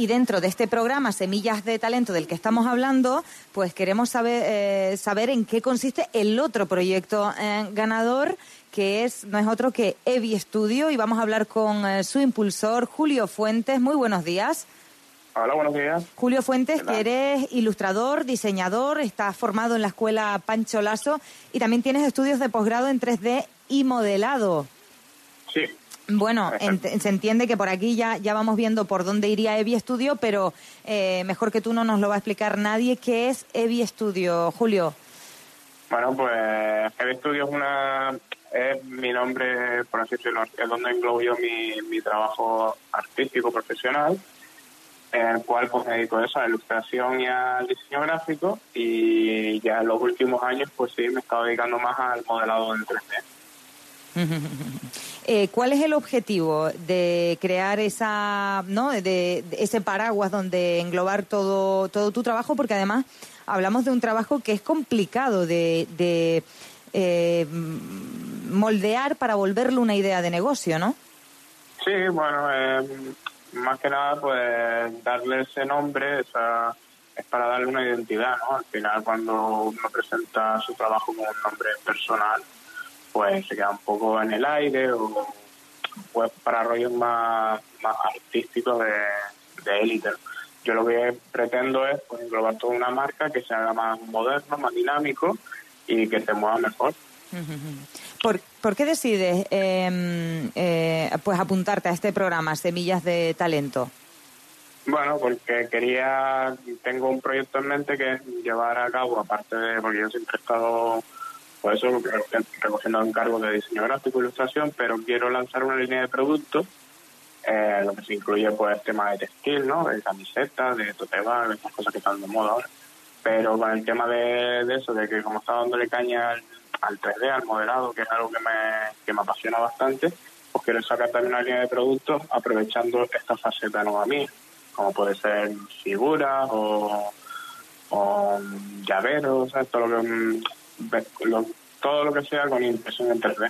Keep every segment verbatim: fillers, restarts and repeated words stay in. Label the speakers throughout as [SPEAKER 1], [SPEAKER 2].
[SPEAKER 1] y dentro de este programa Semillas de Talento del que estamos hablando, pues queremos saber, eh, saber en qué consiste el otro proyecto eh, ganador, que es no es otro que Evi Studio, y vamos a hablar con eh, su impulsor, Julio Fuentes. Muy buenos días.
[SPEAKER 2] Hola, buenos días.
[SPEAKER 1] Julio Fuentes, que eres ilustrador, diseñador, estás formado en la escuela Pancho Lasso y también tienes estudios de posgrado en tres D y modelado.
[SPEAKER 2] Sí.
[SPEAKER 1] Bueno, ent- se entiende que por aquí ya, ya vamos viendo por dónde iría Evi Studio, pero eh, mejor que tú no nos lo va a explicar nadie. ¿Qué es Evi Studio, Julio?
[SPEAKER 2] Bueno, pues Evi Studio es una es mi nombre, por así decirlo, es donde englobo yo mi, mi trabajo artístico profesional, en el cual pues me dedico a eso, a la ilustración y al diseño gráfico, y ya en los últimos años pues sí me he estado dedicando más al modelado en tres D.
[SPEAKER 1] eh, ¿Cuál es el objetivo de crear esa, ¿no? de, de ese paraguas donde englobar todo todo tu trabajo? Porque además hablamos de un trabajo que es complicado de, de eh, moldear para volverlo una idea de negocio, ¿no?
[SPEAKER 2] Sí, bueno, eh, más que nada pues darle ese nombre, esa es para darle una identidad, ¿no? Al final cuando uno presenta su trabajo como un nombre personal, pues se queda un poco en el aire, o pues para rollos más, más artísticos de, de élite. Yo lo que pretendo es pues englobar toda una marca que se haga más moderno, más dinámico y que se mueva mejor.
[SPEAKER 1] ¿Por, ¿por qué decides eh, eh, pues apuntarte a este programa Semillas de Talento?
[SPEAKER 2] Bueno, porque quería, tengo un proyecto en mente que es llevar a cabo, aparte de, porque yo siempre he estado, por eso, recogiendo encargos de diseño gráfico e ilustración, pero quiero lanzar una línea de productos, eh, lo que se incluye pues tema de textil, ¿no? De camisetas, de tote bag, estas cosas que están de moda ahora. Pero con el tema de, de eso, de que como está dándole caña al, al tres D, al modelado, que es algo que me, que me apasiona bastante, pues quiero sacar también una línea de productos aprovechando esta faceta nueva mía, como puede ser figuras o, o llaveros, ¿sabes? Todo lo que, lo, todo lo que sea con impresión en tres D.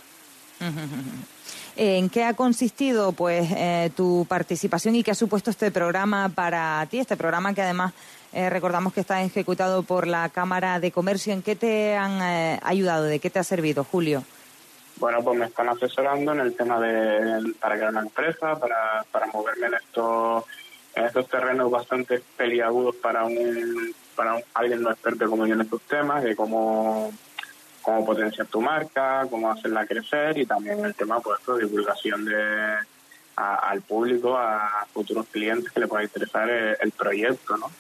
[SPEAKER 1] ¿En qué ha consistido pues eh, tu participación y qué ha supuesto este programa para ti? Este programa que además eh, recordamos que está ejecutado por la Cámara de Comercio. ¿En qué te han eh, ayudado? ¿De qué te ha servido, Julio?
[SPEAKER 2] Bueno, pues me están asesorando en el tema de para crear una empresa, para, para moverme en estos en estos terrenos bastante peliagudos para un para un, alguien no experto como yo en estos temas, de cómo cómo potenciar tu marca, cómo hacerla crecer, y también el tema pues de divulgación de a, al público, a futuros clientes que le pueda interesar el, el proyecto, ¿no?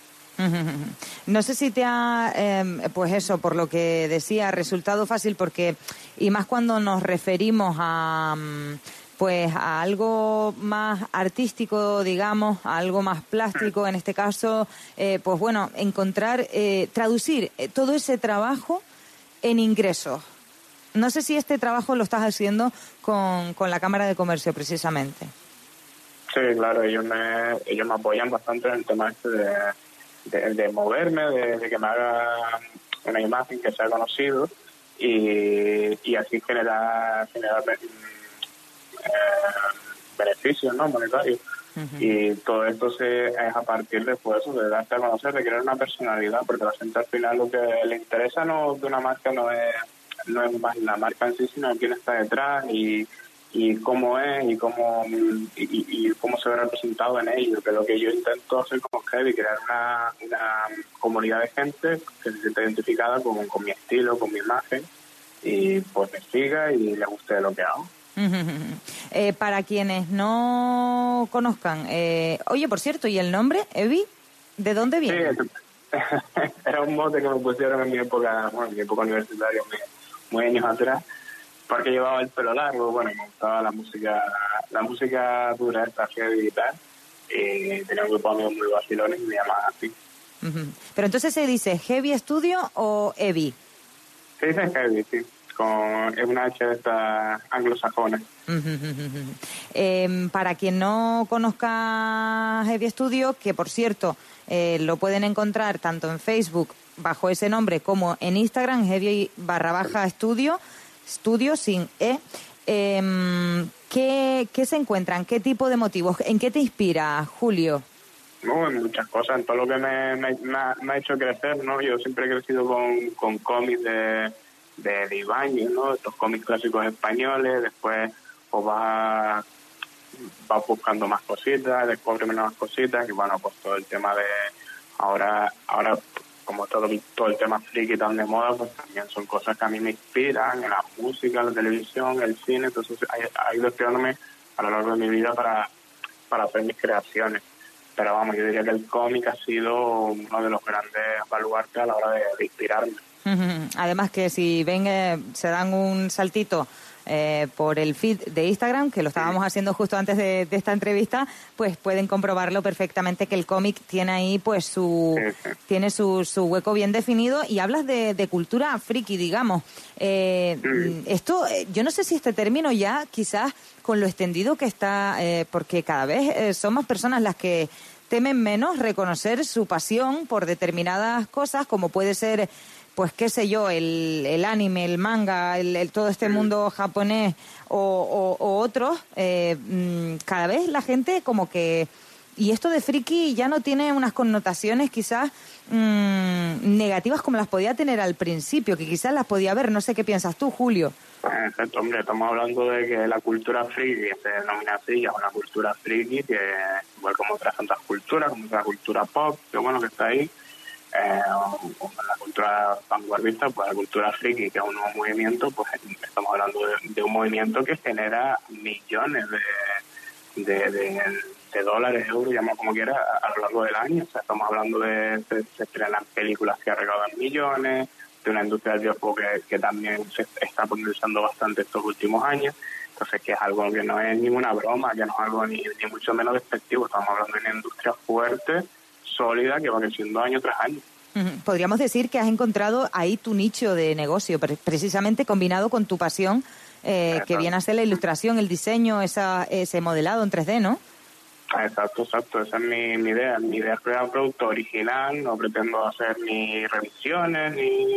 [SPEAKER 1] No sé si te ha, eh, pues eso, por lo que decía, resultado fácil, porque, y más cuando nos referimos a, pues a algo más artístico, digamos, a algo más plástico, en este caso, eh, pues bueno, encontrar, eh, traducir todo ese trabajo en ingresos. No sé si este trabajo lo estás haciendo con, con la Cámara de Comercio, precisamente.
[SPEAKER 2] Sí, claro, ellos me, ellos me apoyan bastante en el tema este de, de, de moverme, de, de que me haga una imagen que sea conocido y, y así generar, generar eh, beneficios, ¿no? Monetarios. Uh-huh. Y todo esto se, es a partir de pues, eso, de darte a conocer, de crear una personalidad, porque la gente al final lo que le interesa no de una marca no es no es más la marca en sí, sino quién está detrás y, y cómo es y cómo y, y cómo se ve representado en ello, que es lo que yo intento hacer con Heavy, crear una, una comunidad de gente que se sienta identificada con, con mi estilo, con mi imagen, y pues me siga y le guste lo que hago.
[SPEAKER 1] eh, para quienes no conozcan, eh, oye, por cierto, ¿y el nombre, Evi? ¿De dónde viene?
[SPEAKER 2] Sí, era un mote que me pusieron en mi época, bueno, en mi época universitaria, muy años atrás, porque llevaba el pelo largo, bueno, me gustaba la música, la música dura, esta heavy y tal, y tenía un grupo de amigos muy vacilones y me llamaban así.
[SPEAKER 1] Uh-huh. Pero entonces se dice Heavy Studio o Evi.
[SPEAKER 2] Se dice Heavy, sí, con es una H de estas anglosajonas.
[SPEAKER 1] Uh-huh. Eh, para quien no conozca Heavy Studio, que por cierto eh, lo pueden encontrar tanto en Facebook bajo ese nombre como en Instagram, Heavy barra baja estudio, estudio sin E. Eh, ¿qué, ¿Qué se encuentran? ¿Qué tipo de motivos? ¿En qué te inspira, Julio?
[SPEAKER 2] no, en muchas cosas, en todo lo que me, me, me, ha, me ha hecho crecer, ¿no? Yo siempre he crecido con, con cómics de, de, de Ibáñez, ¿no? Estos cómics clásicos españoles, después pues vas, vas buscando más cositas, descubres nuevas cositas, y bueno, pues todo el tema de, ahora, ahora como todo, todo el tema friki tan de moda, pues también son cosas que a mí me inspiran, en la música, la televisión, el cine, entonces ha ido estudiándome a lo largo de mi vida para, para hacer mis creaciones. Pero vamos, yo diría que el cómic ha sido uno de los grandes baluartes a la hora de, de inspirarme.
[SPEAKER 1] Además que si ven, eh, se dan un saltito eh, por el feed de Instagram, que lo estábamos haciendo justo antes de, de esta entrevista, pues pueden comprobarlo perfectamente que el cómic tiene ahí pues su sí, sí. tiene su, su hueco bien definido. Y hablas de, de cultura friki, digamos. Eh, sí. Esto, yo no sé si este término ya quizás con lo extendido que está, eh, porque cada vez eh, son más personas las que temen menos reconocer su pasión por determinadas cosas, como puede ser, pues qué sé yo, el, el anime, el manga, el, el todo este mundo japonés o, o, o otros. Eh, cada vez la gente como que... Y esto de friki ya no tiene unas connotaciones quizás mmm, negativas como las podía tener al principio, que quizás las podía haber. No sé qué piensas tú, Julio.
[SPEAKER 2] Exacto, hombre, estamos hablando de que la cultura friki se denomina así, ya es una cultura friki que, igual como otras tantas culturas, como la cultura pop, que bueno, que está ahí, eh, o, o la cultura vanguardista, pues la cultura friki, que es un nuevo movimiento, pues estamos hablando de, de un movimiento que genera millones de, de, de, de dólares, euros, llamamos como quiera, a, a lo largo del año. O sea, estamos hablando de, de se estrenan películas que recaudan millones, de una industria del videojuego que, que también se está popularizando bastante estos últimos años. Entonces, que es algo que no es ninguna broma, que no es algo ni, ni mucho menos despectivo. Estamos hablando de una industria fuerte, sólida, que va creciendo año tras año.
[SPEAKER 1] Podríamos decir que has encontrado ahí tu nicho de negocio, precisamente combinado con tu pasión, eh, que viene a ser la ilustración, el diseño, esa, ese modelado en tres D, ¿no?
[SPEAKER 2] Exacto, exacto. Esa es mi, mi idea. Mi idea es crear un producto original. No pretendo hacer ni revisiones, ni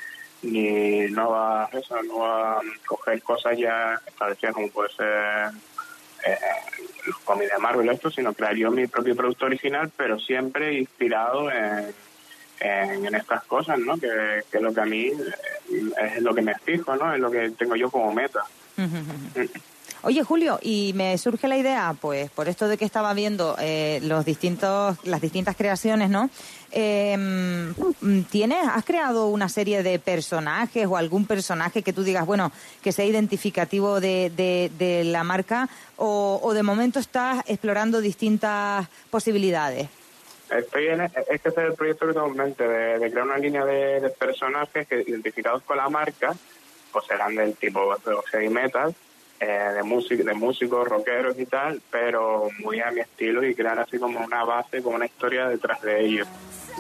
[SPEAKER 2] ni no va, eso, no va a coger cosas ya establecidas como puede ser eh, los cómics de Marvel, esto, sino crear yo mi propio producto original, pero siempre inspirado en, en, en estas cosas, ¿no? Que, que es lo que a mí es lo que me fijo, ¿no? Es lo que tengo yo como meta. Uh-huh.
[SPEAKER 1] Oye, Julio, y me surge la idea, pues, por esto de que estaba viendo eh, los distintos, las distintas creaciones, ¿no? Eh, ¿tienes, has creado una serie de personajes o algún personaje que tú digas, bueno, que sea identificativo de, de, de la marca, o, o de momento estás explorando distintas posibilidades?
[SPEAKER 2] Estoy en, es que ese es el proyecto que tengo en mente, de, de crear una línea de, de personajes que identificados con la marca, pues serán del tipo heavy metal, Eh, de música, de músicos, rockeros y tal, pero muy a mi estilo, y crear así como una base, como una historia detrás de ellos.